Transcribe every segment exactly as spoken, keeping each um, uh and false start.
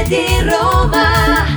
di Roma.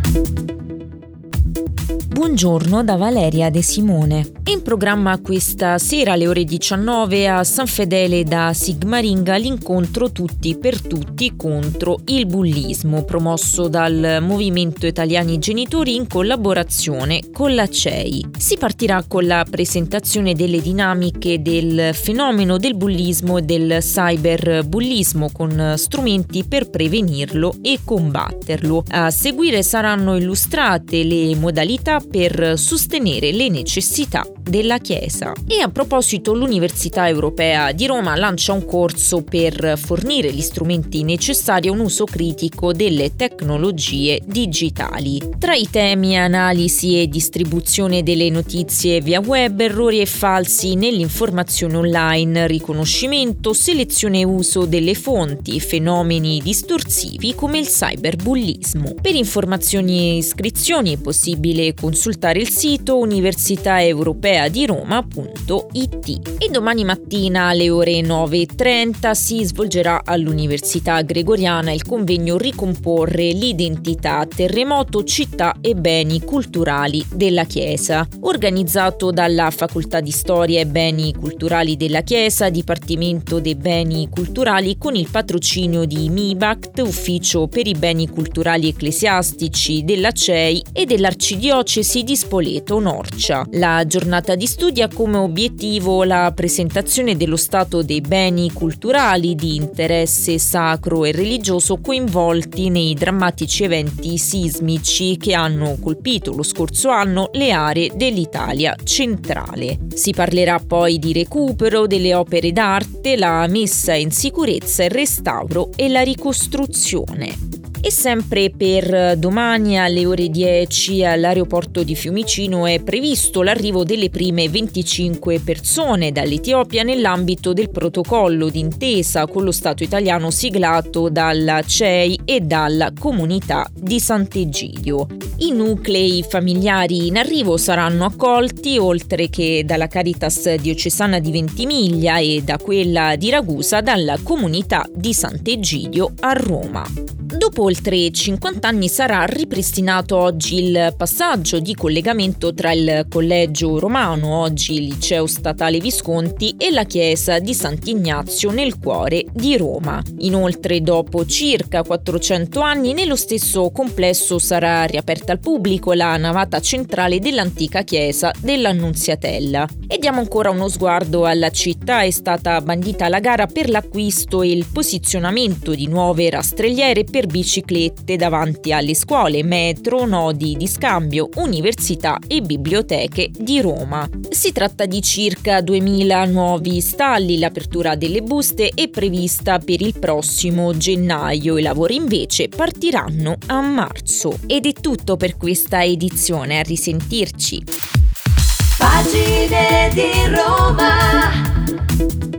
Buongiorno da Valeria De Simone. In programma questa sera alle ore diciannove a San Fedele da Sigmaringa l'incontro Tutti per Tutti contro il bullismo, promosso dal Movimento Italiani Genitori in collaborazione con la C E I. Si partirà con la presentazione delle dinamiche del fenomeno del bullismo e del cyberbullismo con strumenti per prevenirlo e combatterlo. A seguire saranno illustrate le modalità per sostenere le necessità della Chiesa. E a proposito, l'Università Europea di Roma lancia un corso per fornire gli strumenti necessari a un uso critico delle tecnologie digitali. Tra i temi analisi e distribuzione delle notizie via web, errori e falsi nell'informazione online, riconoscimento, selezione e uso delle fonti, fenomeni distorsivi come il cyberbullismo. Per informazioni e iscrizioni è possibile consultare il sito università europea di Roma punto it. E domani mattina alle ore nove e trenta si svolgerà all'Università Gregoriana il convegno Ricomporre l'identità, terremoto, città e beni culturali della Chiesa, organizzato dalla Facoltà di Storia e Beni Culturali della Chiesa, Dipartimento dei Beni Culturali, con il patrocinio di MIBACT, Ufficio per i Beni Culturali Ecclesiastici della C E I e dell'Arcidiocesi di Spoleto-Norcia. La giornata di studi ha come obiettivo la presentazione dello stato dei beni culturali di interesse sacro e religioso coinvolti nei drammatici eventi sismici che hanno colpito lo scorso anno le aree dell'Italia centrale. Si parlerà poi di recupero delle opere d'arte, la messa in sicurezza, il restauro e la ricostruzione. E sempre per domani alle ore dieci all'aeroporto di Fiumicino è previsto l'arrivo delle prime venticinque persone dall'Etiopia nell'ambito del protocollo d'intesa con lo Stato italiano siglato dalla C E I e dalla comunità di Sant'Egidio. I nuclei familiari in arrivo saranno accolti oltre che dalla Caritas diocesana di Ventimiglia e da quella di Ragusa dalla comunità di Sant'Egidio a Roma. Dopo oltre cinquanta anni sarà ripristinato oggi il passaggio di collegamento tra il Collegio Romano, oggi Liceo Statale Visconti, e la chiesa di Sant'Ignazio nel cuore di Roma. Inoltre, dopo circa quattrocento anni, nello stesso complesso sarà riaperta al pubblico la navata centrale dell'antica chiesa dell'Annunziatella. E diamo ancora uno sguardo alla città. È stata bandita la gara per l'acquisto e il posizionamento di nuove rastrelliere per biciclette davanti alle scuole, metro, nodi di scambio, università e biblioteche di Roma. Si tratta di circa duemila nuovi stalli. L'apertura delle buste è prevista per il prossimo gennaio. I lavori invece partiranno a marzo. Ed è tutto per questa edizione. A risentirci. Pagine di Roma.